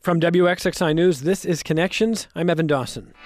From WXXI News, this is Connections. I'm Evan Dawson.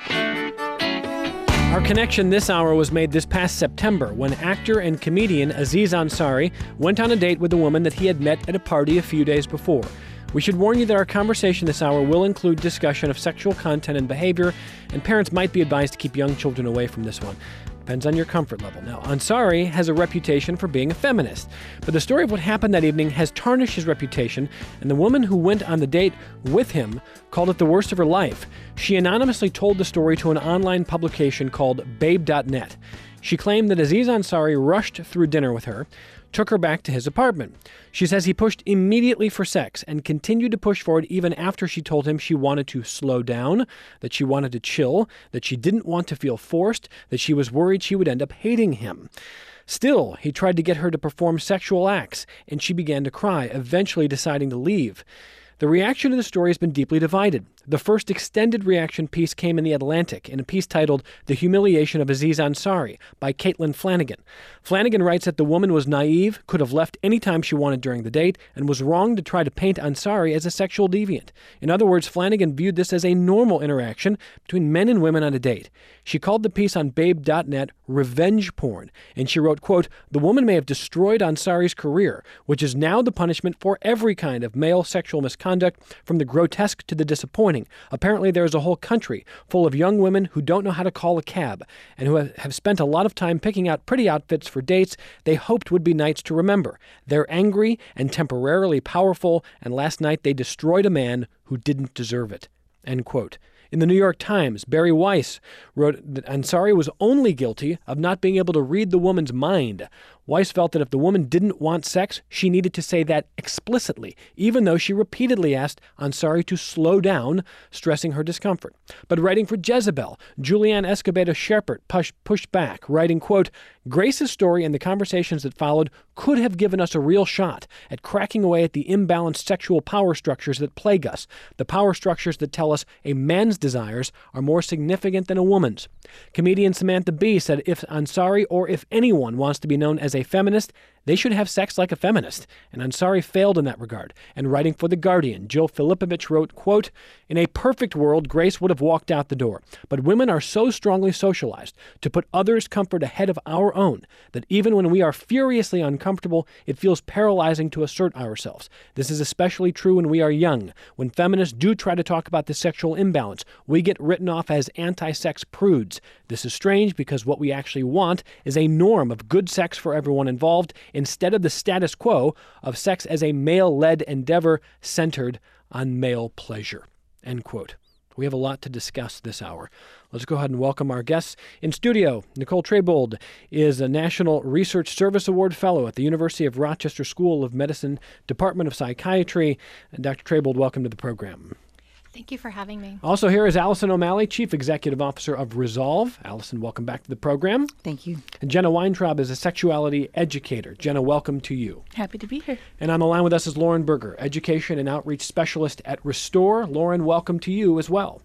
Our connection this hour was made this past September when actor and comedian Aziz Ansari went on a date with a woman that he had met at a party a few days before. We should warn you that our conversation this hour will include discussion of sexual content and behavior, and parents might be advised to keep young children away from this one. Depends on your comfort level. Now, Ansari has a reputation for being a feminist, but the story of what happened that evening has tarnished his reputation, and the woman who went on the date with him called it the worst of her life. She anonymously told the story to an online publication called Babe.net. She claimed that Aziz Ansari rushed through dinner with her, took her back to his apartment. She says he pushed immediately for sex and continued to push for it even after she told him she wanted to slow down, that she wanted to chill, that she didn't want to feel forced, that she was worried she would end up hating him. Still, he tried to get her to perform sexual acts, and she began to cry, eventually deciding to leave. The reaction to the story has been deeply divided. The first extended reaction piece came in The Atlantic, in a piece titled The Humiliation of Aziz Ansari by Caitlin Flanagan. Flanagan writes that the woman was naive, could have left any time she wanted during the date, and was wrong to try to paint Ansari as a sexual deviant. In other words, Flanagan viewed this as a normal interaction between men and women on a date. She called the piece on Babe.net revenge porn, and she wrote, quote, "The woman may have destroyed Ansari's career, which is now the punishment for every kind of male sexual misconduct, from the grotesque to the disappointing. Apparently there is a whole country full of young women who don't know how to call a cab and who have spent a lot of time picking out pretty outfits for dates they hoped would be nights to remember. They're angry and temporarily powerful, and last night they destroyed a man who didn't deserve it." End quote. In the New York Times, Barry Weiss wrote that Ansari was only guilty of not being able to read the woman's mind. Weiss felt that if the woman didn't want sex, she needed to say that explicitly, even though she repeatedly asked Ansari to slow down, stressing her discomfort. But writing for Jezebel, Julianne Escobedo-Sherpert pushed back, writing, quote, "Grace's story and the conversations that followed could have given us a real shot at cracking away at the imbalanced sexual power structures that plague us, the power structures that tell us a man's desires are more significant than a woman's." Comedian Samantha Bee said if Ansari or if anyone wants to be known as a feminist, they should have sex like a feminist, and Ansari failed in that regard. And writing for The Guardian, Jill Filipovich wrote, quote, "In a perfect world, Grace would have walked out the door. But women are so strongly socialized to put others' comfort ahead of our own that even when we are furiously uncomfortable, it feels paralyzing to assert ourselves. This is especially true when we are young. When feminists do try to talk about the sexual imbalance, we get written off as anti-sex prudes. This is strange because what we actually want is a norm of good sex for everyone involved, instead of the status quo of sex as a male-led endeavor centered on male pleasure." End quote. We have a lot to discuss this hour. Let's go ahead and welcome our guests. In studio, Nicole Trebold is a National Research Service Award Fellow at the University of Rochester School of Medicine, Department of Psychiatry. And Dr. Trebold, welcome to the program. Thank you for having me. Also here is Allison O'Malley, Chief Executive Officer of Resolve. Allison, welcome back to the program. Thank you. And Jenna Weintraub is a sexuality educator. Jenna, welcome to you. Happy to be here. And on the line with us is Lauren Berger, Education and Outreach Specialist at Restore. Lauren, welcome to you as well.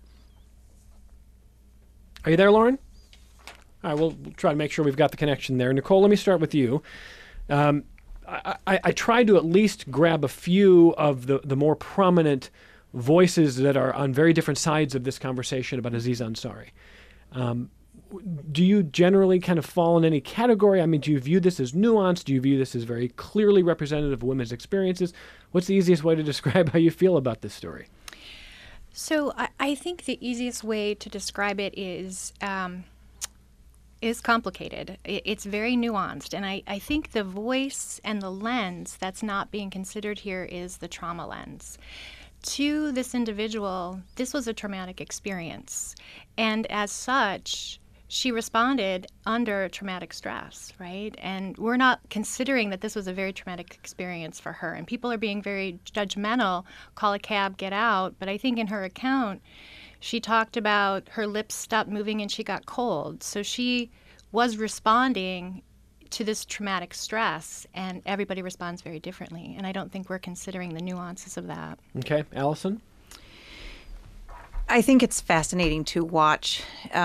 Are you there, Lauren? All right, we'll try to make sure we've got the connection there. Nicole, let me start with you. I tried to at least grab a few of the more prominent voices that are on very different sides of this conversation about Aziz Ansari. Do you generally kind of fall in any category? I mean, do you view this as nuanced? Do you view this as very clearly representative of women's experiences? What's the easiest way to describe how you feel about this story? So I think the easiest way to describe it is complicated. It's very nuanced. And I think the voice and the lens that's not being considered here is the trauma lens. To this individual, this was a traumatic experience. And as such, she responded under traumatic stress, right? And we're not considering that this was a very traumatic experience for her. And people are being very judgmental, call a cab, get out. But I think in her account, she talked about her lips stopped moving and she got cold. So she was responding to this traumatic stress, and everybody responds very differently. And I don't think we're considering the nuances of that. Okay. Allison? I think it's fascinating to watch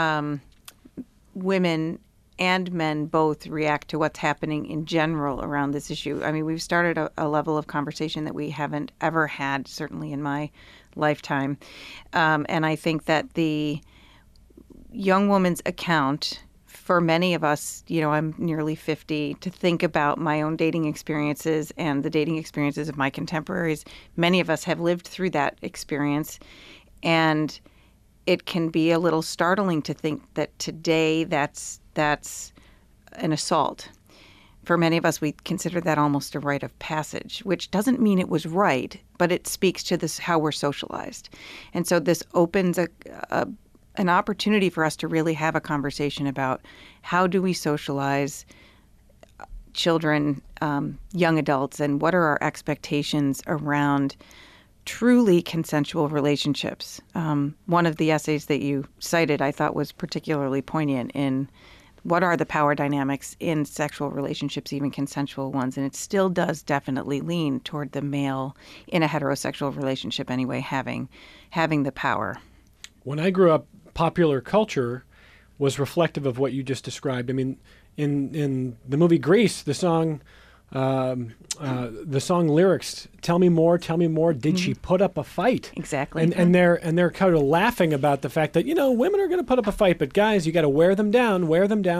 women and men both react to what's happening in general around this issue. I mean, we've started a level of conversation that we haven't ever had, certainly in my lifetime. And I think that the young woman's account, for many of us, I'm nearly 50, to think about my own dating experiences and the dating experiences of my contemporaries. Many of us have lived through that experience. And it can be a little startling to think that today that's an assault. For many of us, we consider that almost a rite of passage, which doesn't mean it was right, but it speaks to this how we're socialized. And so this opens an opportunity for us to really have a conversation about how do we socialize children, young adults, and what are our expectations around truly consensual relationships. One of the essays that you cited I thought was particularly poignant in what are the power dynamics in sexual relationships, even consensual ones. And it still does definitely lean toward the male in a heterosexual relationship anyway, having the power. When I grew up, popular culture was reflective of what you just described. I mean, in the movie Grease, the song lyrics, tell me more, did she put up a fight? Exactly. And they're kind of laughing about the fact that, women are going to put up a fight, but guys, you got to wear them down.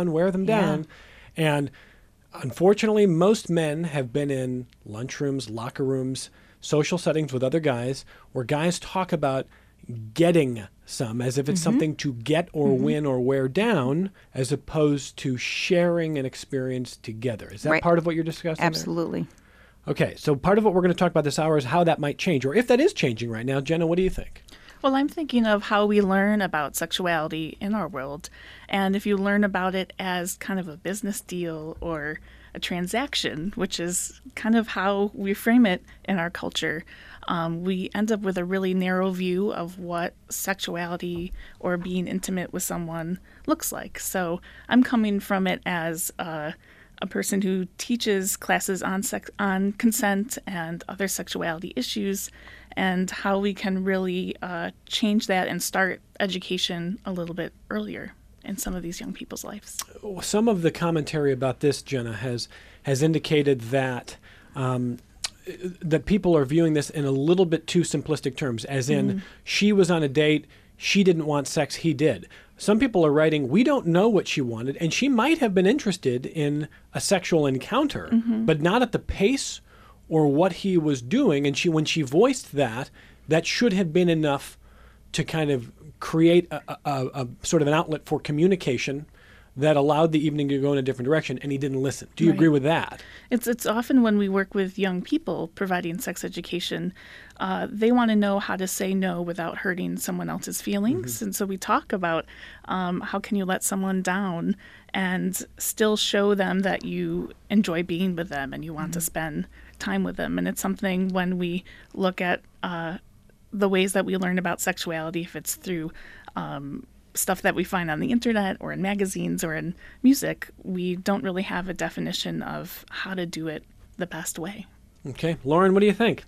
And unfortunately, most men have been in lunchrooms, locker rooms, social settings with other guys where guys talk about getting some as if it's something to get or win or wear down, as opposed to sharing an experience together. Is that right. part of what you're discussing? Absolutely. There? Okay, so part of what we're going to talk about this hour is how that might change, or if that is changing right now. Jenna, what do you think? Well, I'm thinking of how we learn about sexuality in our world. And if you learn about it as kind of a business deal or a transaction, which is kind of how we frame it in our culture, we end up with a really narrow view of what sexuality or being intimate with someone looks like. So I'm coming from it as a person who teaches classes on consent and other sexuality issues, and how we can really change that and start education a little bit earlier in some of these young people's lives. Some of the commentary about this, Jenna, has indicated that that people are viewing this in a little bit too simplistic terms, as in she was on a date, she didn't want sex, he did. Some people are writing, we don't know what she wanted, and she might have been interested in a sexual encounter, but not at the pace or what he was doing. And when she voiced that should have been enough to kind of create a sort of an outlet for communication that allowed the evening to go in a different direction, and he didn't listen. Do you agree with that? It's often when we work with young people providing sex education, they want to know how to say no without hurting someone else's feelings. And so we talk about how can you let someone down and still show them that you enjoy being with them and you want to spend time with them. And it's something when we look at the ways that we learn about sexuality, if it's through stuff that we find on the internet or in magazines or in music, we don't really have a definition of how to do it the best way. Okay. Lauren, what do you think?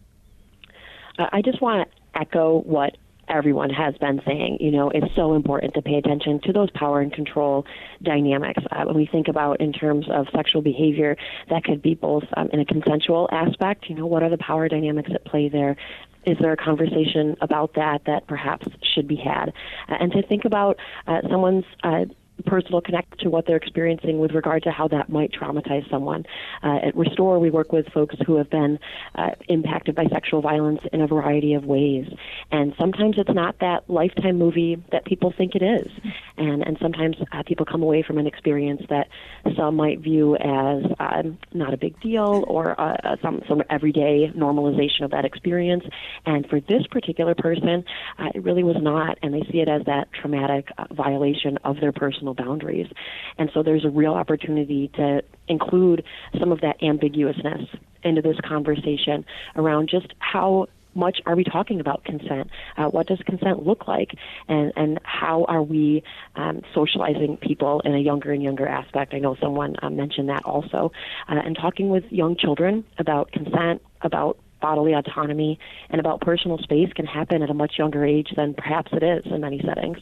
I just want to echo what everyone has been saying. It's so important to pay attention to those power and control dynamics. When we think about in terms of sexual behavior, that could be both in a consensual aspect, what are the power dynamics at play there? Is there a conversation about that perhaps should be had? And to think about someone's personal connection to what they're experiencing with regard to how that might traumatize someone. At Restore, we work with folks who have been impacted by sexual violence in a variety of ways. And sometimes it's not that Lifetime movie that people think it is. And sometimes people come away from an experience that some might view as not a big deal or some everyday normalization of that experience. And for this particular person, it really was not, and they see it as that traumatic violation of their personal boundaries. And so there's a real opportunity to include some of that ambiguousness into this conversation around just how much are we talking about consent? What does consent look like? And how are we socializing people in a younger and younger aspect? I know someone mentioned that also. And talking with young children about consent, about bodily autonomy, and about personal space can happen at a much younger age than perhaps it is in many settings.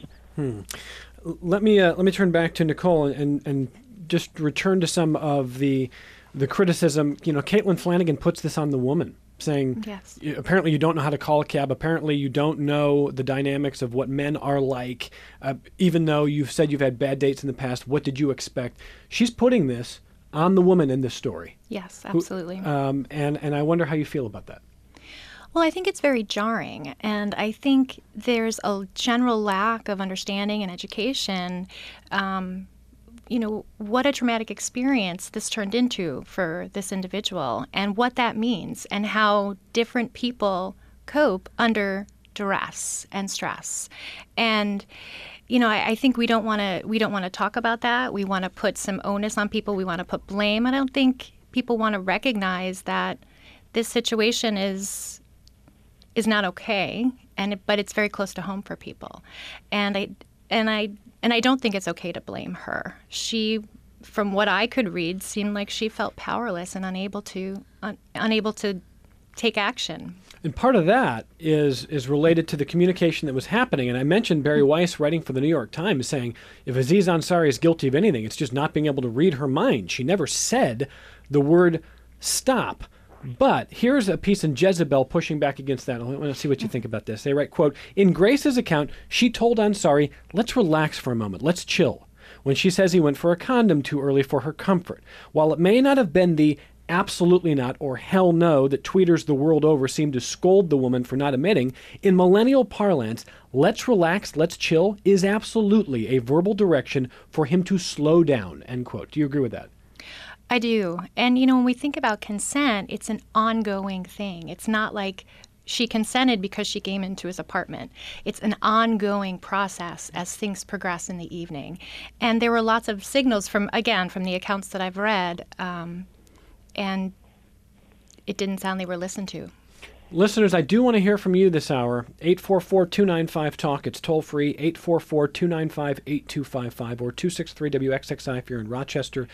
Let me turn back to Nicole and just return to some of the criticism. Caitlin Flanagan puts this on the woman. saying, Yes. apparently you don't know how to call a cab. Apparently you don't know the dynamics of what men are like. Even though you've said you've had bad dates in the past, what did you expect? She's putting this on the woman in this story. Yes, absolutely. And I wonder how you feel about that. Well, I think it's very jarring, and I think there's a general lack of understanding and education, what a traumatic experience this turned into for this individual and what that means and how different people cope under duress and stress. And I think we don't want to talk about that. We want to put some onus on people. We want to put blame. I don't think people want to recognize that this situation is not okay, but it's very close to home for people, and I don't think it's okay to blame her. She, from what I could read, seemed like she felt powerless and unable to take action. And part of that is related to the communication that was happening. And I mentioned Barry Weiss writing for the New York Times saying, if Aziz Ansari is guilty of anything, it's just not being able to read her mind. She never said the word stop. But here's a piece in Jezebel pushing back against that. I want to see what you think about this. They write, quote, in Grace's account, she told Ansari, let's relax for a moment, let's chill, when she says he went for a condom too early for her comfort. While it may not have been the absolutely not or hell no that tweeters the world over seem to scold the woman for not admitting, in millennial parlance, let's relax, let's chill is absolutely a verbal direction for him to slow down, end quote. Do you agree with that? I do. And, when we think about consent, it's an ongoing thing. It's not like she consented because she came into his apartment. It's an ongoing process as things progress in the evening. And there were lots of signals from the accounts that I've read, and it didn't sound they were listened to. Listeners, I do want to hear from you this hour. 844-295-TALK. It's toll free, 844-295-8255 or 263-WXXI if you're in Rochester,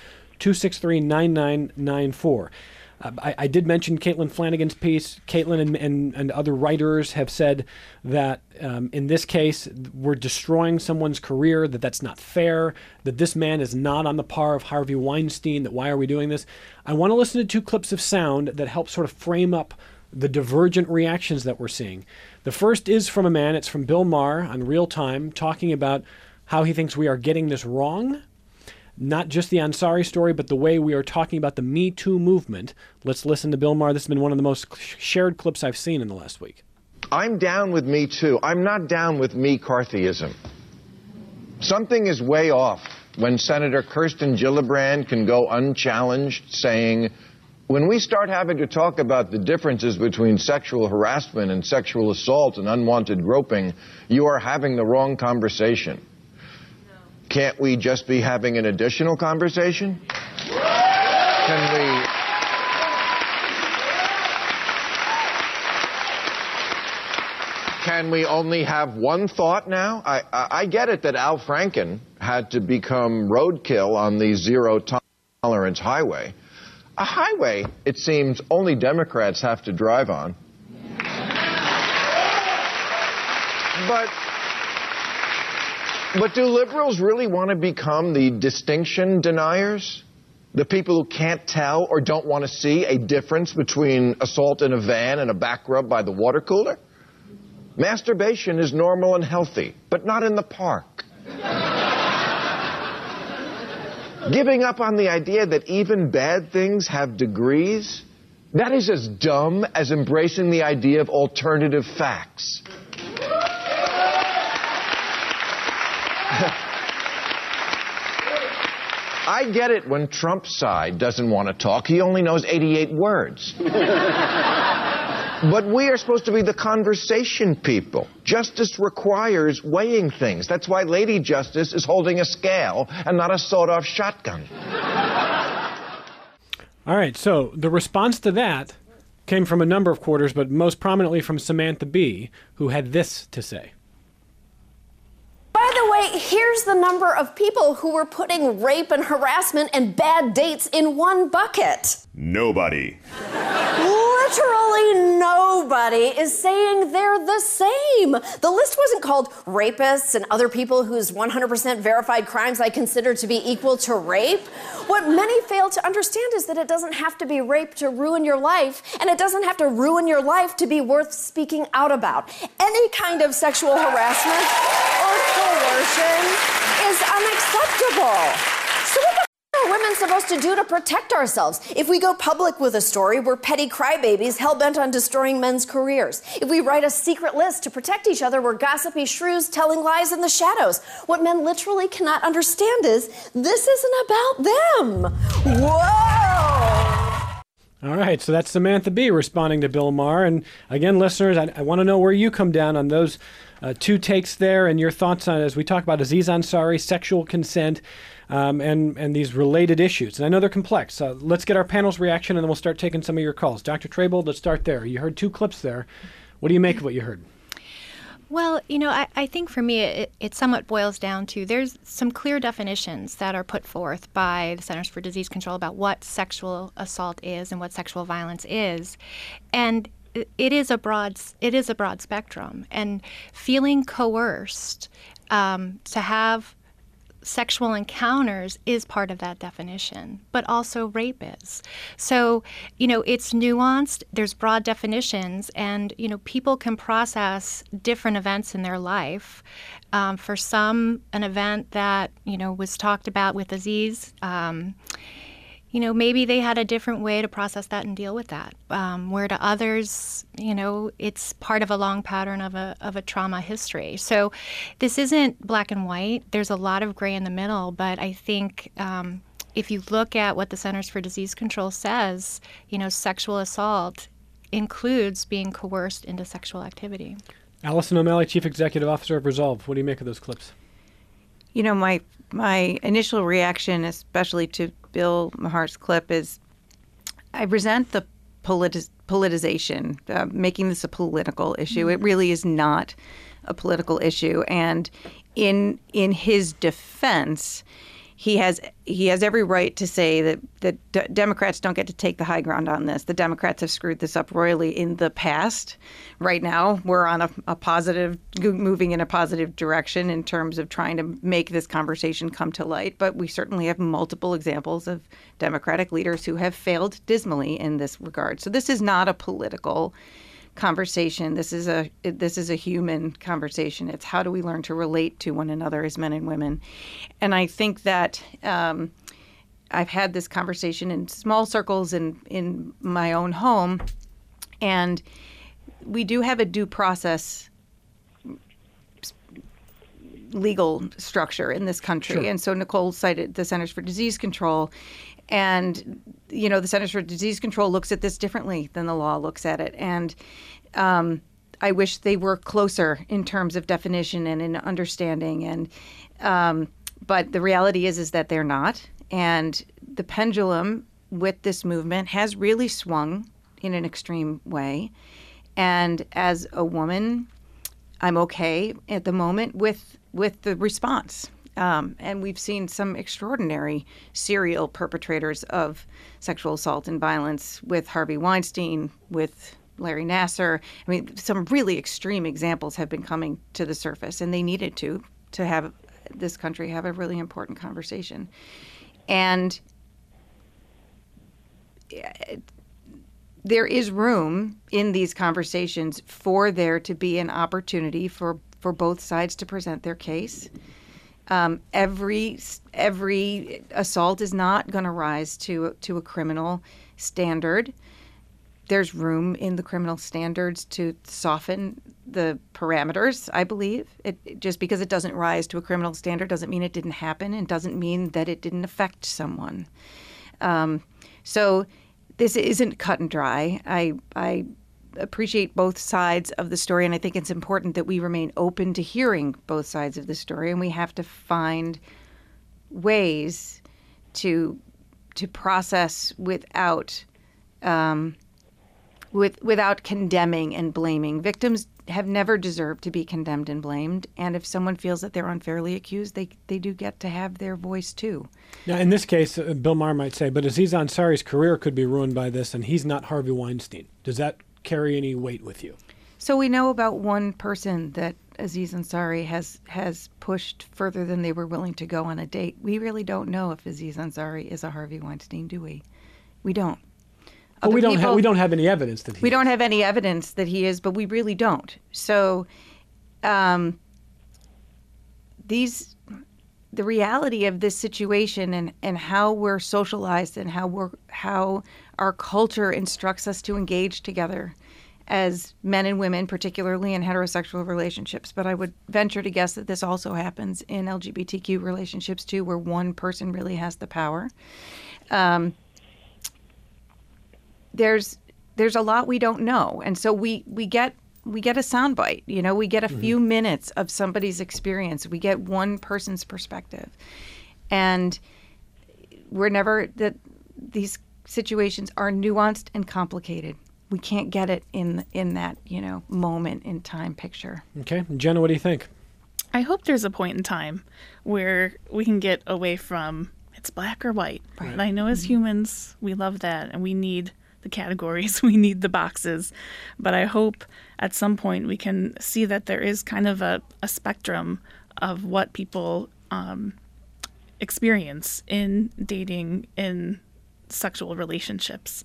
263-9994. I did mention Caitlin Flanagan's piece. Caitlin and other writers have said that in this case, we're destroying someone's career, that's not fair, that this man is not on the par of Harvey Weinstein, that why are we doing this? I want to listen to two clips of sound that help sort of frame up the divergent reactions that we're seeing. The first is from a man. It's from Bill Maher on Real Time, talking about how he thinks we are getting this wrong. Not just the Ansari story, but the way we are talking about the Me Too movement. Let's listen to Bill Maher. This has been one of the most shared clips I've seen in the last week. I'm down with Me Too. I'm not down with McCarthyism. Something is way off when Senator Kirsten Gillibrand can go unchallenged saying, when we start having to talk about the differences between sexual harassment and sexual assault and unwanted groping, you are having the wrong conversation. Can't we just be having an additional conversation? Can we only have one thought now? I get it that Al Franken had to become roadkill on the zero-tolerance highway. A highway, it seems, only Democrats have to drive on. But do liberals really want to become the distinction deniers? The people who can't tell or don't want to see a difference between assault in a van and a back rub by the water cooler? Masturbation is normal and healthy, but not in the park. Giving up on the idea that even bad things have degrees? That is as dumb as embracing the idea of alternative facts. I get it when Trump's side doesn't want to talk. He only knows 88 words. But we are supposed to be the conversation people. Justice requires weighing things. That's why Lady Justice is holding a scale and not a sawed-off shotgun. All right, so the response to that came from a number of quarters, but most prominently from Samantha Bee, who had this to say. By the way, here's the number of people who were putting rape and harassment and bad dates in one bucket. Nobody. Let's Literally nobody is saying they're the same. The list wasn't called rapists and other people whose 100% verified crimes I consider to be equal to rape. What many fail to understand is that it doesn't have to be rape to ruin your life, and it doesn't have to ruin your life to be worth speaking out about. Any kind of sexual harassment or coercion is unacceptable. So what the are women supposed to do to protect ourselves? If we go public with a story, we're petty crybabies hell-bent on destroying men's careers. If we write a secret list to protect each other, we're gossipy shrews telling lies in the shadows. What men literally cannot understand is this isn't about them. Whoa! All right, so that's Samantha Bee responding to Bill Maher. And again, listeners, I want to know where you come down on those two takes there and your thoughts on, as we talk about Aziz Ansari, sexual consent, and these related issues. And I know they're complex. Let's get our panel's reaction, and then we'll start taking some of your calls. Dr. Treybold, let's start there. You heard two clips there. What do you make of what you heard? Well, I think for me it somewhat boils down to there's some clear definitions that are put forth by the Centers for Disease Control about what sexual assault is and what sexual violence is. And it is a broad spectrum. And feeling coerced to have sexual encounters is part of that definition, but also rape is. So, it's nuanced, there's broad definitions, and, people can process different events in their life. For some, an event that, was talked about with Aziz, maybe they had a different way to process that and deal with that. Where to others, it's part of a long pattern of a trauma history. So this isn't black and white. There's a lot of gray in the middle, but I think if you look at what the Centers for Disease Control says, sexual assault includes being coerced into sexual activity. Allison O'Malley, Chief Executive Officer of Resolve. What do you make of those clips? My initial reaction, especially to Bill Maher's clip, is I resent the politicization, making this a political issue. It really is not a political issue. And in his defense, he has every right to say that Democrats don't get to take the high ground on this. The Democrats have screwed this up royally in the past. Right now, we're on moving in a positive direction in terms of trying to make this conversation come to light. But we certainly have multiple examples of Democratic leaders who have failed dismally in this regard. So this is not a political conversation. This is a human conversation. It's how do we learn to relate to one another as men and women. And I think that I've had this conversation in small circles in my own home, and we do have a due process legal structure in this country. Sure. And so Nicole cited the Centers for Disease Control. And, the Centers for Disease Control looks at this differently than the law looks at it. And I wish they were closer in terms of definition and in understanding. And but the reality is that they're not. And the pendulum with this movement has really swung in an extreme way. And as a woman, I'm okay at the moment with the response. And we've seen some extraordinary serial perpetrators of sexual assault and violence with Harvey Weinstein, with Larry Nassar. I mean, some really extreme examples have been coming to the surface, and they needed to have this country have a really important conversation. And there is room in these conversations for there to be an opportunity for both sides to present their case. Every assault is not going to rise to a criminal standard. There's room in the criminal standards to soften the parameters, I believe. Just because it doesn't rise to a criminal standard doesn't mean it didn't happen, and doesn't mean that it didn't affect someone. So this isn't cut and dry. I appreciate both sides of the story, and I think it's important that we remain open to hearing both sides of the story, and we have to find ways to process without without condemning and blaming. Victims have never deserved to be condemned and blamed. And if someone feels that they're unfairly accused, they do get to have their voice too. Now, in this case, Bill Maher might say, but Aziz Ansari's career could be ruined by this, and he's not Harvey Weinstein. Does that carry any weight with you? So we know about one person that Aziz Ansari has pushed further than they were willing to go on a date. We really don't know if Aziz Ansari is a Harvey Weinstein, do we? We don't. But we don't have any evidence that he is. We don't have any evidence that he is, but we really don't. So the reality of this situation and how we're socialized and how our culture instructs us to engage together as men and women, particularly in heterosexual relationships. But I would venture to guess that this also happens in LGBTQ relationships too, where one person really has the power. There's a lot we don't know, and so we get a soundbite. We get a few minutes of somebody's experience. We get one person's perspective, and we're never that these situations are nuanced and complicated. We can't get it in that moment in time picture. Okay, Jenna, what do you think? I hope there's a point in time where we can get away from it's black or white. Right. And I know as humans we love that, and we need the categories, we need the boxes. But I hope at some point we can see that there is kind of a spectrum of what people experience in dating, in sexual relationships.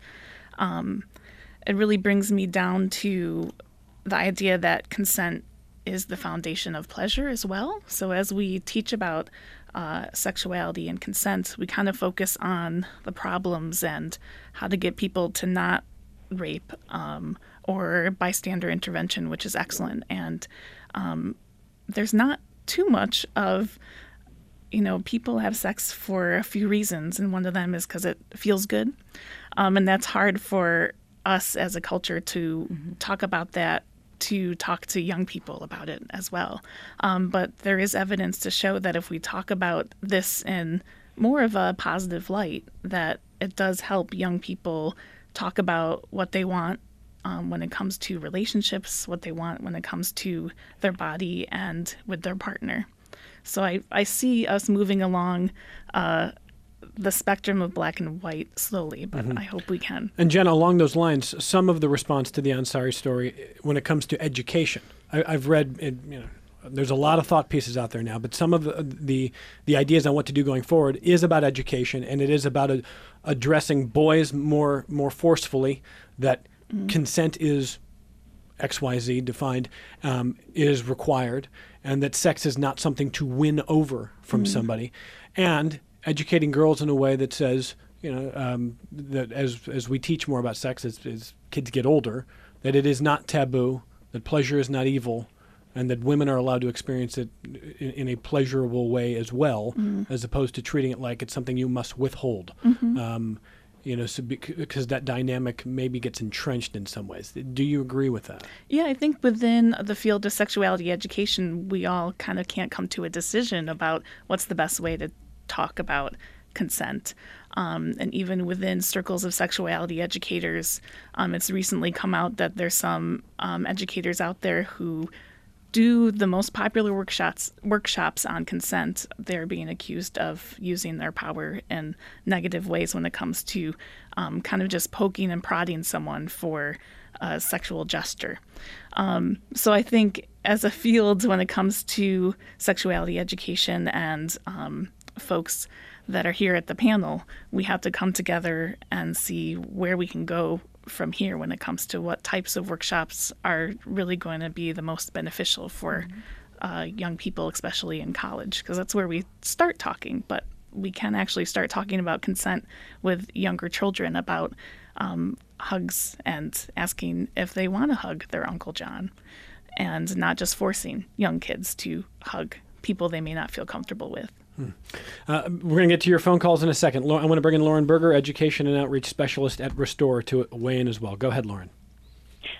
It really brings me down to the idea that consent is the foundation of pleasure as well. So as we teach about sexuality and consent, we kind of focus on the problems and how to get people to not rape or bystander intervention, which is excellent. And there's not too much of, people have sex for a few reasons, and one of them is because it feels good. And that's hard for us as a culture to talk about that, to talk to young people about it as well. But there is evidence to show that if we talk about this in more of a positive light, that it does help young people talk about what they want when it comes to relationships, what they want when it comes to their body and with their partner. So I see us moving along the spectrum of black and white slowly, but I hope we can. And Jenna, along those lines, some of the response to the Ansari story when it comes to education, I've read, there's a lot of thought pieces out there now, but some of the ideas on what to do going forward is about education, and it is about addressing boys more forcefully, that consent is XYZ defined, is required, and that sex is not something to win over from somebody, and educating girls in a way that says, that as we teach more about sex as kids get older, that it is not taboo, that pleasure is not evil, and that women are allowed to experience it in a pleasurable way as well, as opposed to treating it like it's something you must withhold. So because that dynamic maybe gets entrenched in some ways. Do you agree with that? Yeah, I think within the field of sexuality education, we all kind of can't come to a decision about what's the best way to talk about consent. And even within circles of sexuality educators, it's recently come out that there's some educators out there who do the most popular workshops on consent. They're being accused of using their power in negative ways when it comes to kind of just poking and prodding someone for a sexual gesture. So I think as a field, when it comes to sexuality education and folks that are here at the panel, we have to come together and see where we can go from here when it comes to what types of workshops are really going to be the most beneficial for young people, especially in college, because that's where we start talking. But we can actually start talking about consent with younger children, about hugs and asking if they want to hug their Uncle John, and not just forcing young kids to hug people they may not feel comfortable with. We're going to get to your phone calls in a second. I want to bring in Lauren Berger, Education and Outreach Specialist at Restore, to weigh in as well. Go ahead, Lauren.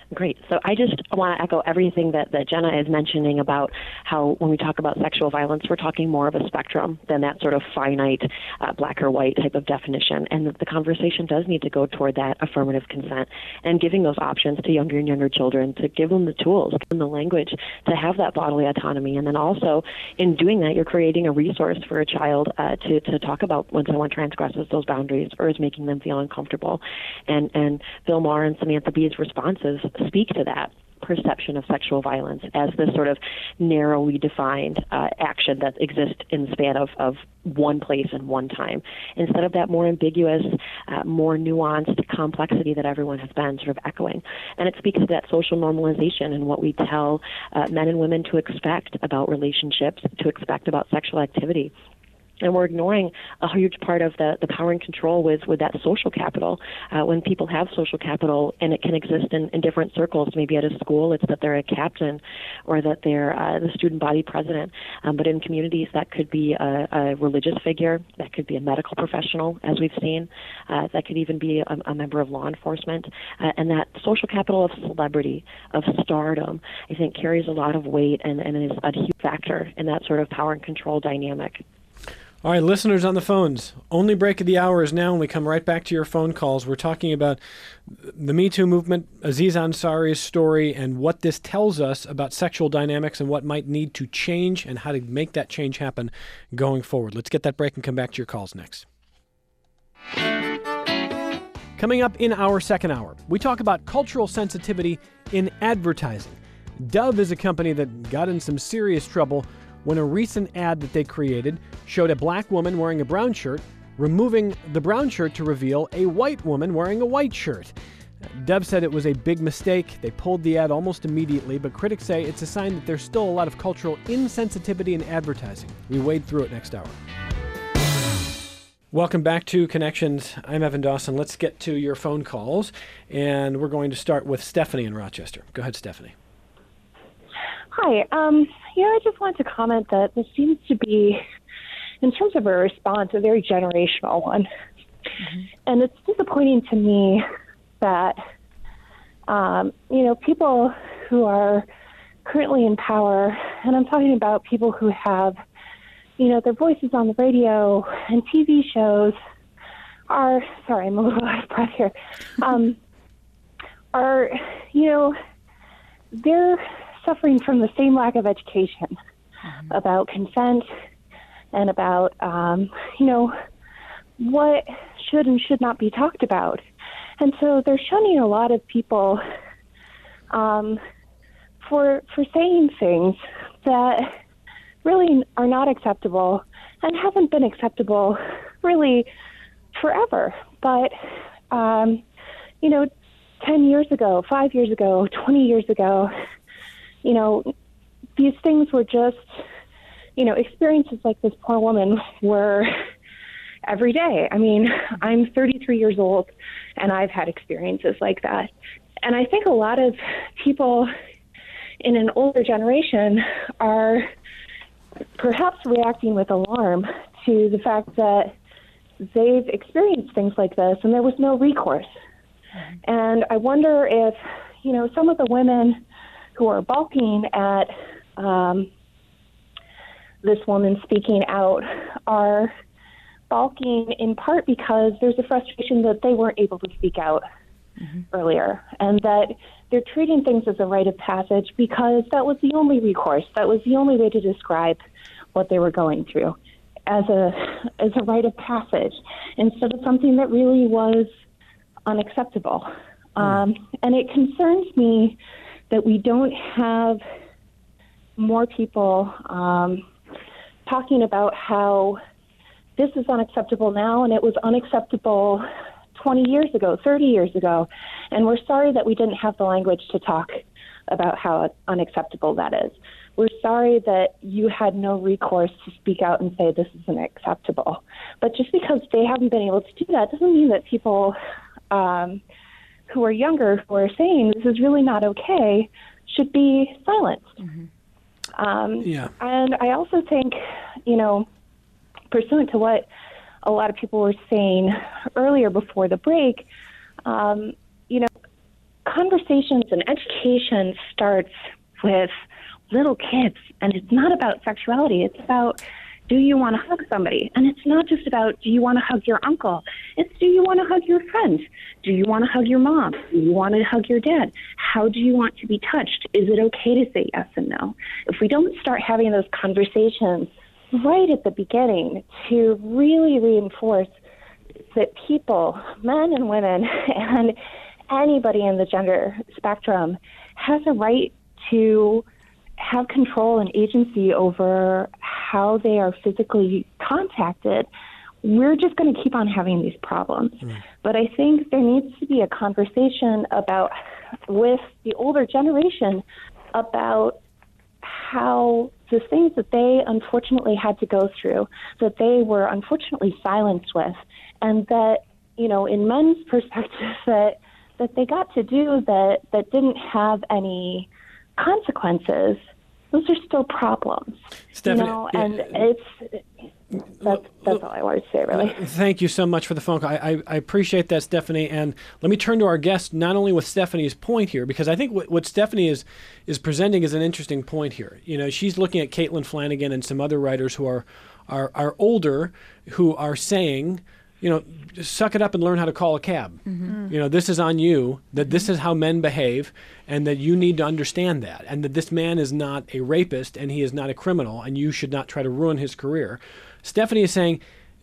Great. So I just want to echo everything that Jenna is mentioning about how when we talk about sexual violence, we're talking more of a spectrum than that sort of finite black or white type of definition. And the conversation does need to go toward that affirmative consent and giving those options to younger and younger children, to give them the tools and the language to have that bodily autonomy. And then also in doing that, you're creating a resource for a child to talk about when someone transgresses those boundaries or is making them feel uncomfortable. And Bill Maher and Samantha Bee's responses speak to that perception of sexual violence as this sort of narrowly defined action that exists in the span of one place and one time, instead of that more ambiguous, more nuanced complexity that everyone has been sort of echoing. And it speaks to that social normalization and what we tell men and women to expect about relationships, to expect about sexual activity. And we're ignoring a huge part of the power and control with that social capital. When people have social capital, and it can exist in different circles, maybe at a school it's that they're a captain or that they're the student body president. But in communities, that could be a religious figure, that could be a medical professional, as we've seen, that could even be a member of law enforcement. And that social capital of celebrity, of stardom, I think carries a lot of weight and is a huge factor in that sort of power and control dynamic. All right, listeners on the phones, only break of the hour is now, and we come right back to your phone calls. We're talking about the Me Too movement, Aziz Ansari's story, and what this tells us about sexual dynamics and what might need to change and how to make that change happen going forward. Let's get that break and come back to your calls next. Coming up in our second hour, we talk about cultural sensitivity in advertising. Dove is a company that got in some serious trouble when a recent ad that they created showed a black woman wearing a brown shirt, removing the brown shirt to reveal a white woman wearing a white shirt. Dove said it was a big mistake. They pulled the ad almost immediately, but critics say it's a sign that there's still a lot of cultural insensitivity in advertising. We wade through it next hour. Welcome back to Connections. I'm Evan Dawson. Let's get to your phone calls, and we're going to start with Stephanie in Rochester. Go ahead, Stephanie. Hi. I just wanted to comment that this seems to be, in terms of a response, a very generational one. Mm-hmm. And it's disappointing to me that, people who are currently in power, and I'm talking about people who have, their voices on the radio and TV shows are, sorry, I'm a little out of breath here, they're suffering from the same lack of education about consent and about, what should and should not be talked about. And so they're shunning a lot of people for saying things that really are not acceptable and haven't been acceptable really forever. But, 10 years ago, 5 years ago, 20 years ago, these things were just, experiences like this poor woman were every day. I mean, I'm 33 years old, and I've had experiences like that. And I think a lot of people in an older generation are perhaps reacting with alarm to the fact that they've experienced things like this, and there was no recourse. And I wonder if, some of the women who are balking at this woman speaking out are balking in part because there's a frustration that they weren't able to speak out earlier, and that they're treating things as a rite of passage because that was the only recourse, that was the only way to describe what they were going through, as a rite of passage, instead of something that really was unacceptable. And it concerns me that we don't have more people talking about how this is unacceptable now, and it was unacceptable 20 years ago, 30 years ago, and we're sorry that we didn't have the language to talk about how unacceptable that is. We're sorry that you had no recourse to speak out and say this isn't acceptable. But just because they haven't been able to do that doesn't mean that people who are younger, who are saying this is really not okay, should be silenced. And I also think, pursuant to what a lot of people were saying earlier before the break, conversations and education starts with little kids, and it's not about sexuality. It's about, do you want to hug somebody? And it's not just about, do you want to hug your uncle? It's, do you want to hug your friend? Do you want to hug your mom? Do you want to hug your dad? How do you want to be touched? Is it okay to say yes and no? If we don't start having those conversations right at the beginning to really reinforce that people, men and women, and anybody in the gender spectrum has a right to have control and agency over how they are physically contacted, we're just going to keep on having these problems. But I think there needs to be a conversation about, with the older generation, about how the things that they unfortunately had to go through, that they were unfortunately silenced with, and that, you know, in men's perspective, that they got to do that didn't have any consequences, those are still problems. Stephanie, you know, and that's all I wanted to say, really. Thank you so much for the phone call. I appreciate that, Stephanie. And let me turn to our guest, not only with Stephanie's point here, because I think what Stephanie is presenting is an interesting point here. You know, she's looking at Caitlin Flanagan and some other writers who are older, who are saying, you know, suck it up and learn how to call a cab. You know, this is on you, that this is how men behave, and that you need to understand that, and that this man is not a rapist and he is not a criminal, and you should not try to ruin his career. Stephanie is saying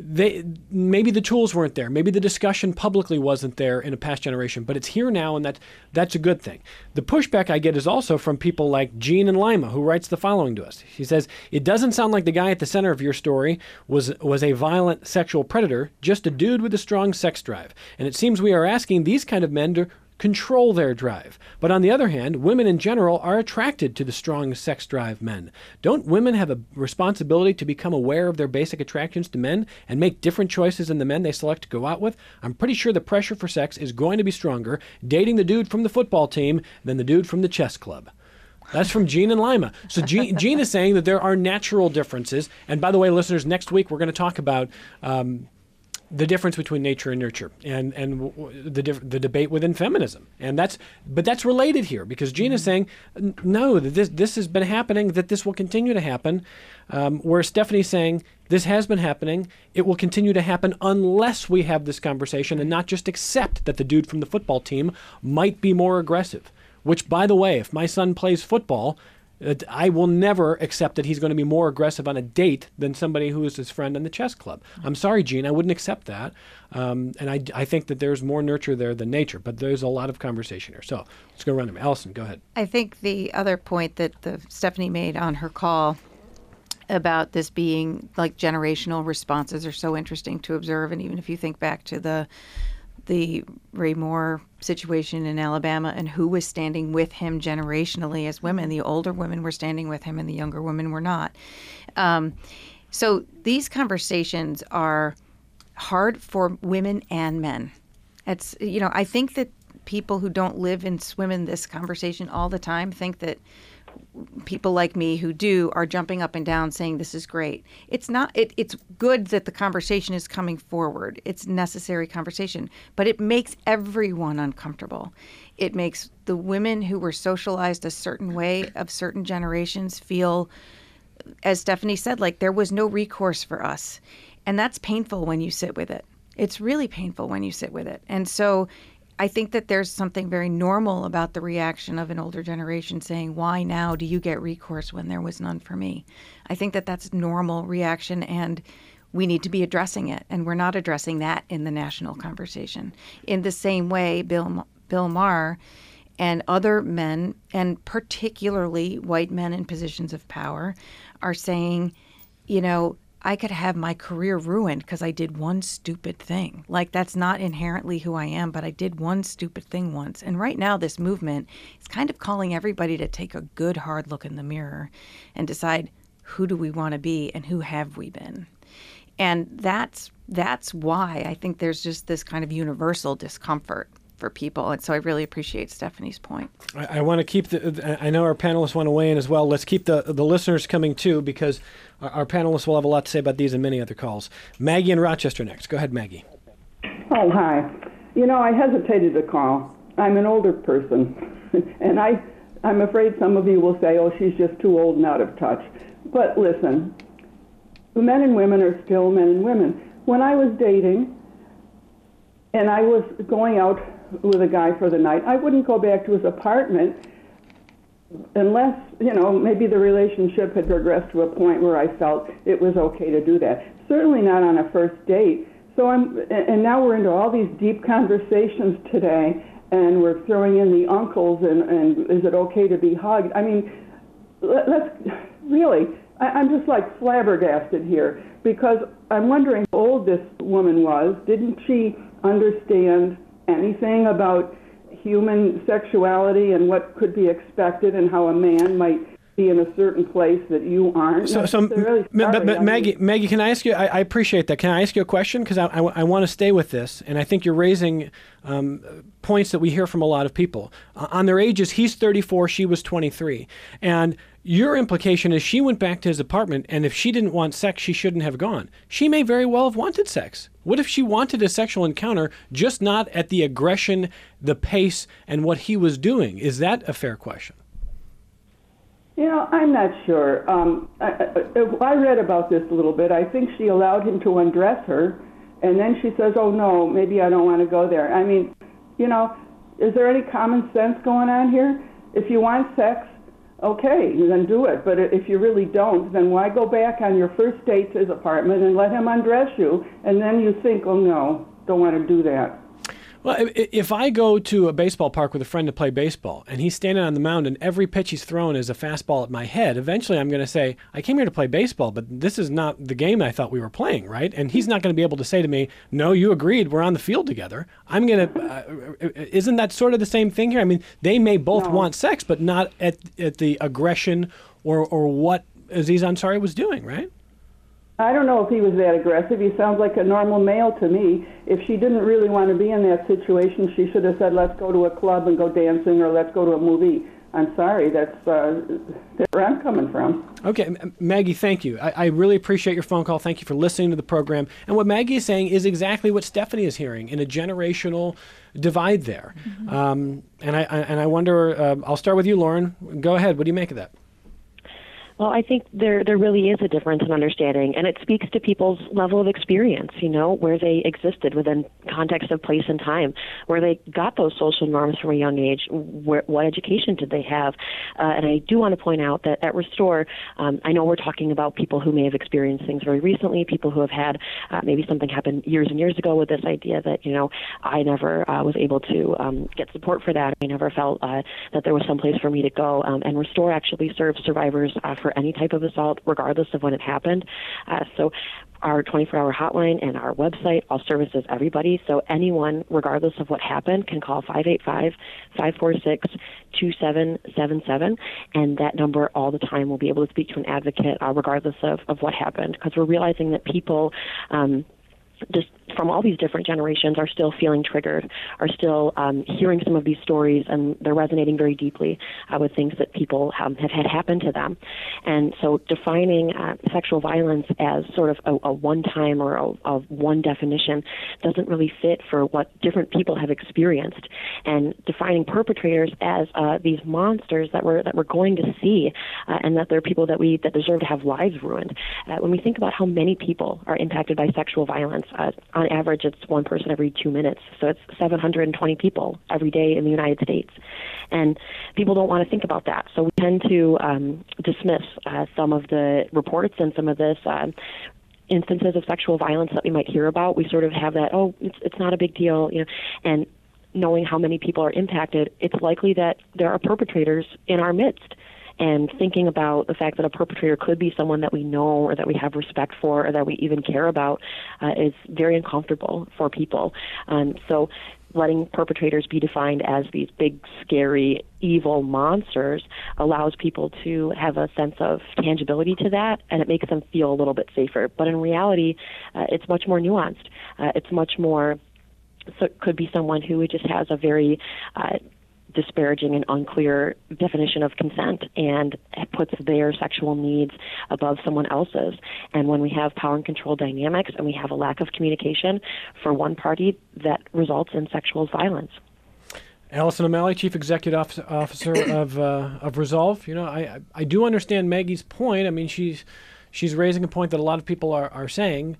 maybe the tools weren't there. Maybe the discussion publicly wasn't there in a past generation, but it's here now, and that's a good thing. The pushback I get is also from people like Jean in Lima, who writes the following to us. He says, it doesn't sound like the guy at the center of your story was a violent sexual predator, just a dude with a strong sex drive. And it seems we are asking these kind of men to control their drive. But on the other hand, women in general are attracted to the strong sex drive men. Don't women have a responsibility to become aware of their basic attractions to men and make different choices in the men they select to go out with? I'm pretty sure the pressure for sex is going to be stronger dating the dude from the football team than the dude from the chess club. That's from Jean in Lima. So Jean is saying that there are natural differences. And by the way, listeners, next week we're going to talk about the difference between nature and nurture, and the debate within feminism, and that's related here, because Jean is saying no, that this has been happening, that this will continue to happen, whereas Stephanie's saying this has been happening, it will continue to happen unless we have this conversation and not just accept that the dude from the football team might be more aggressive. Which, by the way, if my son plays football, I will never accept that he's going to be more aggressive on a date than somebody who is his friend in the chess club. I'm sorry, Jean, I wouldn't accept that. And I think that there's more nurture there than nature, but there's a lot of conversation here. So let's go around to Allison. Go ahead. I think the other point that Stephanie made on her call about this being like generational responses are so interesting to observe. And even if you think back to the Ray Moore situation in Alabama and who was standing with him generationally as women, the older women were standing with him and the younger women were not. So these conversations are hard for women and men. It's, you know, I think that people who don't live and swim in this conversation all the time think that people like me who do are jumping up and down saying this is great. It's not. It's good that the conversation is coming forward. It's necessary conversation, but it makes everyone uncomfortable. It makes the women who were socialized a certain way of certain generations feel, as Stephanie said, like there was no recourse for us. And that's painful when you sit with it. It's really painful when you sit with it. And so I think that there's something very normal about the reaction of an older generation saying, why now do you get recourse when there was none for me? I think that that's normal reaction, and we need to be addressing it. And we're not addressing that in the national conversation. In the same way, Bill Maher and other men, and particularly white men in positions of power, are saying, you know, I could have my career ruined because I did one stupid thing. Like, that's not inherently who I am, but I did one stupid thing once. And right now, this movement is kind of calling everybody to take a good, hard look in the mirror and decide, who do we want to be and who have we been? And that's why I think there's just this kind of universal discomfort for people. And so I really appreciate Stephanie's point. I want to keep I know our panelists want to weigh in as well. Let's keep the listeners coming too, because our panelists will have a lot to say about these and many other calls. Maggie in Rochester next. Go ahead, Maggie. Oh, hi. You know, I hesitated to call I'm an older person, and I'm afraid some of you will say, oh, she's just too old and out of touch. But listen, men and women are still men and women. When I was dating and I was going out with a guy for the night, I wouldn't go back to his apartment unless, maybe the relationship had progressed to a point where I felt it was okay to do that. Certainly not on a first date. And now we're into all these deep conversations today, and we're throwing in the uncles and is it okay to be hugged? I mean, I'm just like flabbergasted here, because I'm wondering how old this woman was. Didn't she understand anything about human sexuality and what could be expected and how a man might be in a certain place that you aren't? Maggie, can I ask you, I appreciate that. Can I ask you a question? Because I want to stay with this, and I think you're raising points that we hear from a lot of people. On their ages, he's 34, she was 23. And your implication is she went back to his apartment, and if she didn't want sex, she shouldn't have gone. She may very well have wanted sex. What if she wanted a sexual encounter, just not at the aggression, the pace, and what he was doing? Is that a fair question? I'm not sure. I read about this a little bit. I think she allowed him to undress her, and then she says, oh, no, maybe I don't want to go there. I mean, is there any common sense going on here? If you want sex, okay, then do it. But if you really don't, then why go back on your first date to his apartment and let him undress you, and then you think, oh, no, don't want to do that. Well, if I go to a baseball park with a friend to play baseball, and he's standing on the mound and every pitch he's throwing is a fastball at my head, eventually I'm going to say, I came here to play baseball, but this is not the game I thought we were playing, right? And he's not going to be able to say to me, no, you agreed, we're on the field together. I'm going to, isn't that sort of the same thing here? I mean, they may both want sex, but not at the aggression or what Aziz Ansari was doing, right? I don't know if he was that aggressive. He sounds like a normal male to me. If she didn't really want to be in that situation, she should have said, let's go to a club and go dancing, or let's go to a movie. I'm sorry, that's where I'm coming from. Okay, Maggie, thank you. I really appreciate your phone call. Thank you for listening to the program. And what Maggie is saying is exactly what Stephanie is hearing, in a generational divide there. Mm-hmm. And I wonder, I'll start with you, Lauren. Go ahead. What do you make of that? Well, I think there really is a difference in understanding, and it speaks to people's level of experience, where they existed within context of place and time, where they got those social norms from a young age, what education did they have. And I do want to point out that at Restore, I know we're talking about people who may have experienced things very recently, people who have had maybe something happen years and years ago with this idea that, I never was able to get support for that. I never felt that there was some place for me to go. And Restore actually serves survivors for any type of assault, regardless of when it happened. So our 24-hour hotline and our website all services everybody. So anyone, regardless of what happened, can call 585-546-2777. And that number all the time will be able to speak to an advocate, regardless of what happened. Because we're realizing that people just from all these different generations are still feeling triggered, are still hearing some of these stories, and they're resonating very deeply with things that people have had happen to them. And so defining sexual violence as sort of a one-time or a one definition doesn't really fit for what different people have experienced. And defining perpetrators as these monsters that we're going to see, and that they're people that deserve to have lives ruined. When we think about how many people are impacted by sexual violence, on average, it's one person every 2 minutes. So it's 720 people every day in the United States. And people don't want to think about that. So we tend to dismiss some of the reports and some of this instances of sexual violence that we might hear about. We sort of have that, it's not a big deal, and knowing how many people are impacted, it's likely that there are perpetrators in our midst. And thinking about the fact that a perpetrator could be someone that we know or that we have respect for or that we even care about is very uncomfortable for people. So letting perpetrators be defined as these big, scary, evil monsters allows people to have a sense of tangibility to that, and it makes them feel a little bit safer. But in reality, it's much more nuanced. It's much more, so it could be someone who just has a very disparaging and unclear definition of consent and puts their sexual needs above someone else's. And when we have power and control dynamics and we have a lack of communication for one party, that results in sexual violence. Allison O'Malley, Chief Executive Officer of Resolve. You know, I do understand Maggie's point. I mean, she's raising a point that a lot of people are saying.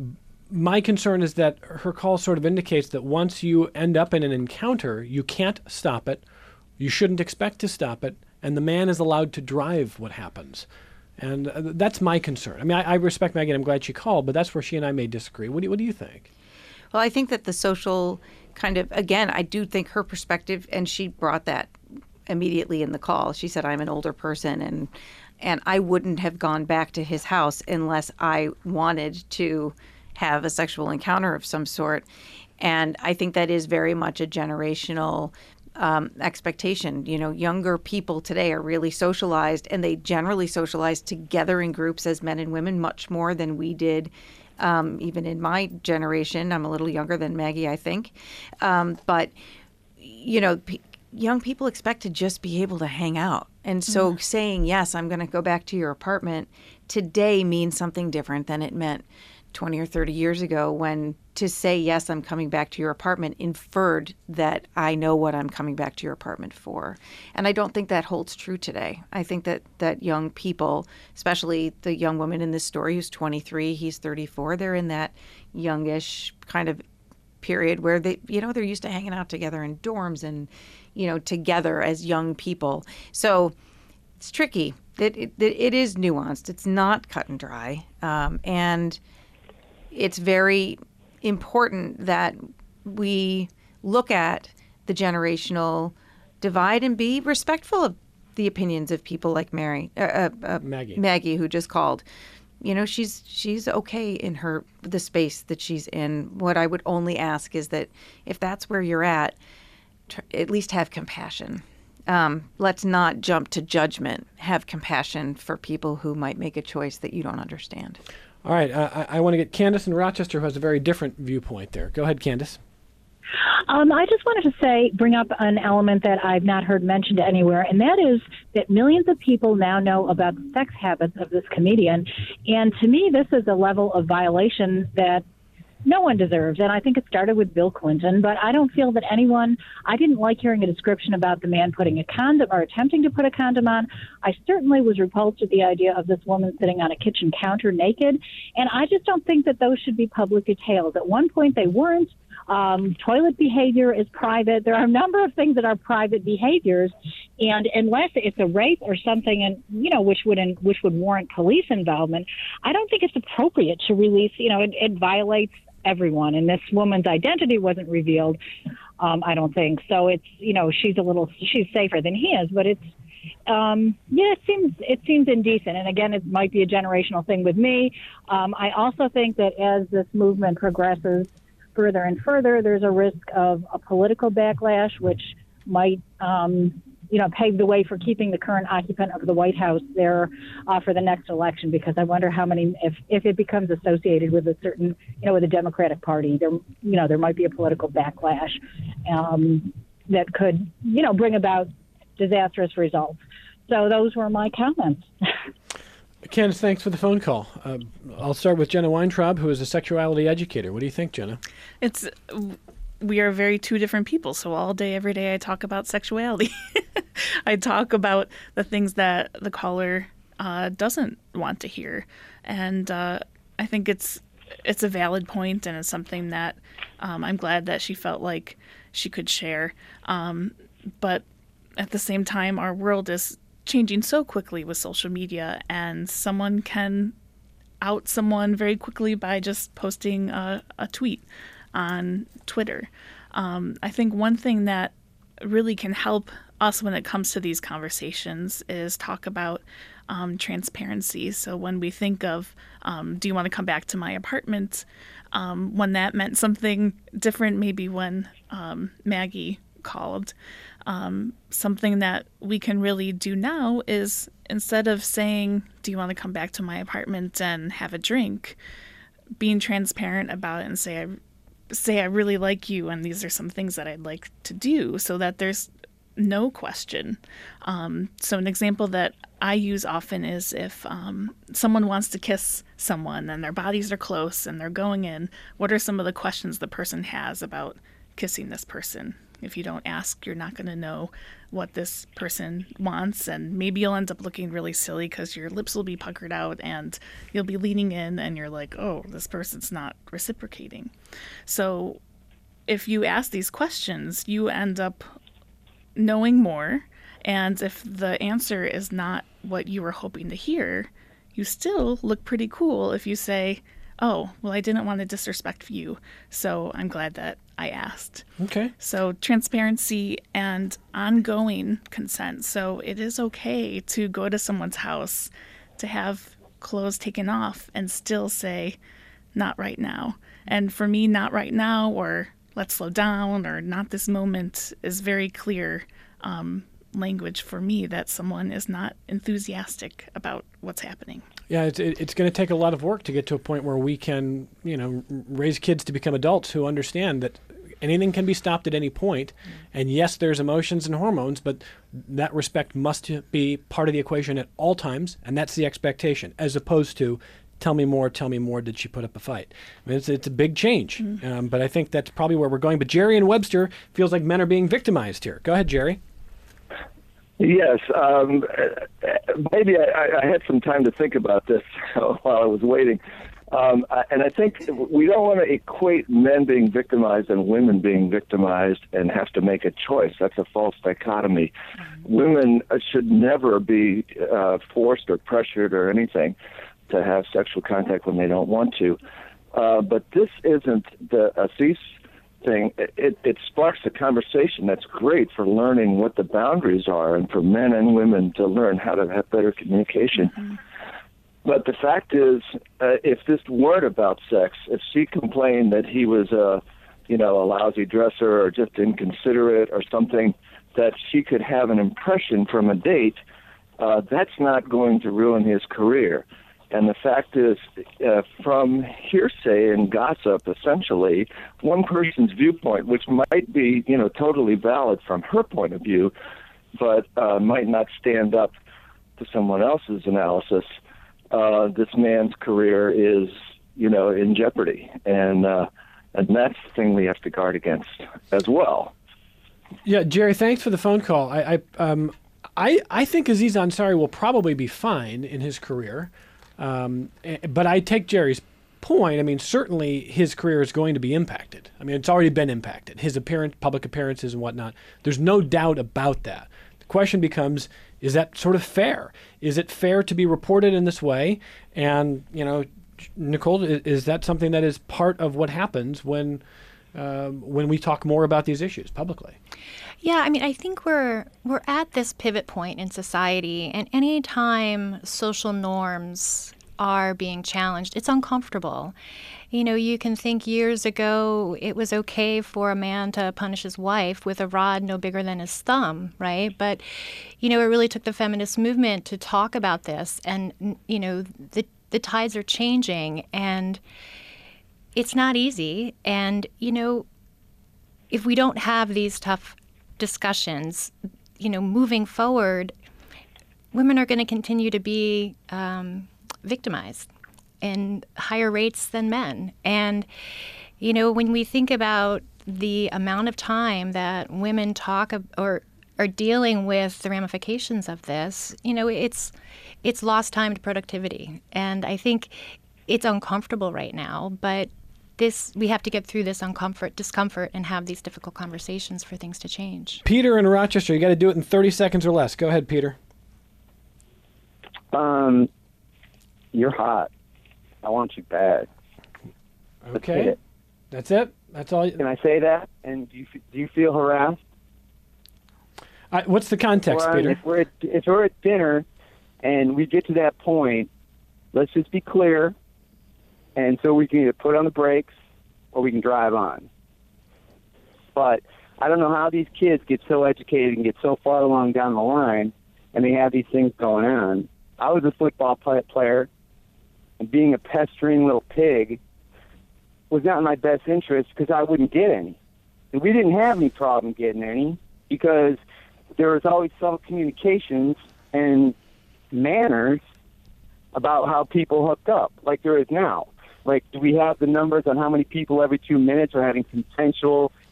My concern is that her call sort of indicates that once you end up in an encounter, you can't stop it. You shouldn't expect to stop it, and the man is allowed to drive what happens. And that's my concern. I mean, I respect Maggie, and I'm glad she called, but that's where she and I may disagree. What do you think? Well, I think that the social kind of, again, I do think her perspective, and she brought that immediately in the call. She said, I'm an older person, and I wouldn't have gone back to his house unless I wanted to have a sexual encounter of some sort. And I think that is very much a generational expectation. You know, younger people today are really socialized, and they generally socialize together in groups as men and women much more than we did. Even in my generation, I'm a little younger than Maggie, I think. But, you know, young people expect to just be able to hang out. And so saying, yes, I'm going to go back to your apartment today means something different than it meant 20 or 30 years ago, when to say, yes, I'm coming back to your apartment inferred that I know what I'm coming back to your apartment for. And I don't think that holds true today. I think that young people, especially the young woman in this story who's 23, he's 34, they're in that youngish kind of period where they, you know, they're used to hanging out together in dorms and, you know, together as young people. So it's tricky. It is nuanced. It's not cut and dry. And it's very important that we look at the generational divide and be respectful of the opinions of people like Maggie, who just called. You know, she's okay in the space that she's in. What I would only ask is that if that's where you're at least have compassion. Let's not jump to judgment. Have compassion for people who might make a choice that you don't understand. All right. I want to get Candace in Rochester, who has a very different viewpoint there. Go ahead, Candace. I just wanted to bring up an element that I've not heard mentioned anywhere, and that is that millions of people now know about the sex habits of this comedian. And to me, this is a level of violation that no one deserves. And I think it started with Bill Clinton, but I don't feel that I didn't like hearing a description about the man putting a condom or attempting to put a condom on. I certainly was repulsed at the idea of this woman sitting on a kitchen counter naked. And I just don't think that those should be public details. At one point they weren't. Toilet behavior is private. There are a number of things that are private behaviors, and unless it's a rape or something, and which would warrant police involvement, I don't think it's appropriate to release. It violates everyone, and this woman's identity wasn't revealed. I don't think so. It's she's safer than he is, but it's it seems indecent. And again, it might be a generational thing with me. I also think that as this movement progresses further and further, there's a risk of a political backlash, which might, pave the way for keeping the current occupant of the White House there for the next election. Because I wonder how many, if it becomes associated with a certain, with the Democratic Party, there might be a political backlash that could, bring about disastrous results. So those were my comments. Candace, thanks for the phone call. I'll start with Jenna Weintraub, who is a sexuality educator. What do you think, Jenna? We are very two different people. So all day, every day, I talk about sexuality. I talk about the things that the caller doesn't want to hear. And I think it's a valid point, and it's something that I'm glad that she felt like she could share. But at the same time, our world is changing so quickly with social media, and someone can out someone very quickly by just posting a tweet on Twitter. I think one thing that really can help us when it comes to these conversations is talk about transparency. So when we think of, do you want to come back to my apartment? When that meant something different, maybe when Maggie called. Something that we can really do now is, instead of saying, do you want to come back to my apartment and have a drink, being transparent about it and say I really like you, and these are some things that I'd like to do, so that there's no question. So an example that I use often is if someone wants to kiss someone and their bodies are close and they're going in, what are some of the questions the person has about kissing this person? If you don't ask, you're not going to know what this person wants, and maybe you'll end up looking really silly because your lips will be puckered out and you'll be leaning in and you're like, oh, this person's not reciprocating. So if you ask these questions, you end up knowing more, and if the answer is not what you were hoping to hear, you still look pretty cool if you say, oh, well, I didn't want to disrespect you, so I'm glad that I asked. Okay. So transparency and ongoing consent. So it is okay to go to someone's house, to have clothes taken off and still say, not right now. And for me, not right now, or let's slow down, or not this moment is very clear language for me that someone is not enthusiastic about what's happening. Yeah, it's going to take a lot of work to get to a point where we can, raise kids to become adults who understand that anything can be stopped at any point. And yes, there's emotions and hormones, but that respect must be part of the equation at all times, and that's the expectation, as opposed to tell me more, did she put up a fight? I mean, it's a big change, but I think that's probably where we're going. But Jerry in Webster feels like men are being victimized here. Go ahead, Jerry. Yes, maybe I had some time to think about this while I was waiting. And I think we don't want to equate men being victimized and women being victimized and have to make a choice. That's a false dichotomy. Women should never be forced or pressured or anything to have sexual contact when they don't want to. But this isn't a cease thing. It sparks a conversation that's great for learning what the boundaries are and for men and women to learn how to have better communication. But the fact is, if this weren't about sex, if she complained that he was a lousy dresser or just inconsiderate or something, that she could have an impression from a date, that's not going to ruin his career. And the fact is, from hearsay and gossip, essentially, one person's viewpoint, which might be, totally valid from her point of view, but might not stand up to someone else's analysis, this man's career is, in jeopardy. And that's the thing we have to guard against as well. Yeah, Jerry, thanks for the phone call. I think Aziz Ansari will probably be fine in his career. But I take Jerry's point. I mean, certainly his career is going to be impacted. I mean, it's already been impacted. His public appearances and whatnot. There's no doubt about that. The question becomes, is that sort of fair? Is it fair to be reported in this way? And, Nicole, is that something that is part of what happens when we talk more about these issues publicly? Yeah, I mean, I think we're at this pivot point in society, and any time social norms are being challenged, it's uncomfortable. You can think years ago it was okay for a man to punish his wife with a rod no bigger than his thumb, right? But, it really took the feminist movement to talk about this, and, the tides are changing, and it's not easy. And, if we don't have these tough discussions, moving forward, women are going to continue to be victimized in higher rates than men. And, when we think about the amount of time that women talk or are dealing with the ramifications of this, it's lost time to productivity. And I think it's uncomfortable right now, but we have to get through this discomfort and have these difficult conversations for things to change. Peter in Rochester, you got to do it in 30 seconds or less. Go ahead, Peter. You're hot. I want you bad. Okay. That's it? That's all? Can I say that? And do you feel harassed? What's the context, Peter? If we're at dinner and we get to that point, let's just be clear. And so we can either put on the brakes or we can drive on. But I don't know how these kids get so educated and get so far along down the line and they have these things going on. I was a football player, and being a pestering little pig was not in my best interest because I wouldn't get any. And we didn't have any problem getting any because there was always some communications and manners about how people hooked up, like there is now. Like, do we have the numbers on how many people every 2 minutes are having consensual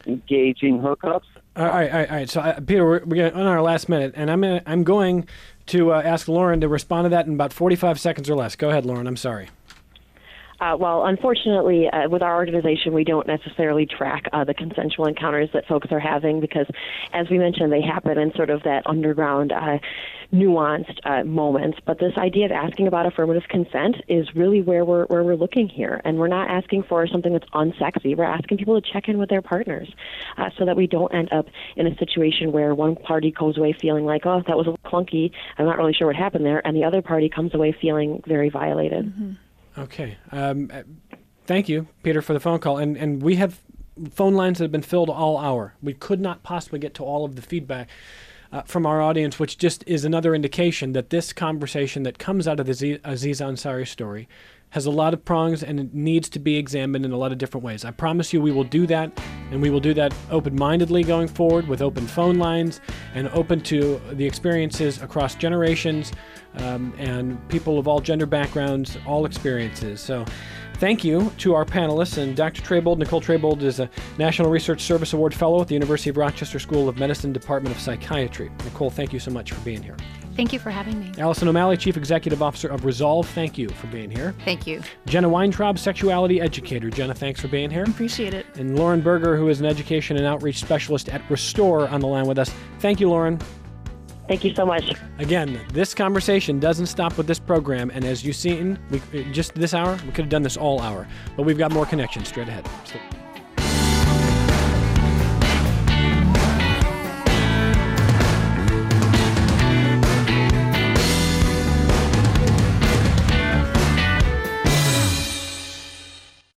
engaging hookups. All right. So, Peter, we're on our last minute, and I'm going to ask Lauren to respond to that in about 45 seconds or less. Go ahead, Lauren. I'm sorry. Well, unfortunately, with our organization, we don't necessarily track the consensual encounters that folks are having because, as we mentioned, they happen in sort of that underground, nuanced moments. But this idea of asking about affirmative consent is really where we're looking here, and we're not asking for something that's unsexy. We're asking people to check in with their partners so that we don't end up in a situation where one party goes away feeling like, oh, that was a little clunky, I'm not really sure what happened there, and the other party comes away feeling very violated. Mm-hmm. Okay. Thank you, Peter, for the phone call. And we have phone lines that have been filled all hour. We could not possibly get to all of the feedback from our audience, which just is another indication that this conversation that comes out of the Aziz Ansari story has a lot of prongs and it needs to be examined in a lot of different ways. I promise you we will do that, and we will do that open-mindedly going forward with open phone lines and open to the experiences across generations and people of all gender backgrounds, all experiences. So thank you to our panelists. And Dr. Treybold, Nicole Treybold, is a National Research Service Award Fellow at the University of Rochester School of Medicine, Department of Psychiatry. Nicole, thank you so much for being here. Thank you for having me. Allison O'Malley, Chief Executive Officer of Resolve, thank you for being here. Thank you. Jenna Weintraub, Sexuality Educator. Jenna, thanks for being here. Appreciate it. And Lauren Berger, who is an Education and Outreach Specialist at Restore, on the line with us. Thank you, Lauren. Thank you so much. Again, this conversation doesn't stop with this program, and as you've seen, just this hour, we could have done this all hour, but we've got more connections straight ahead.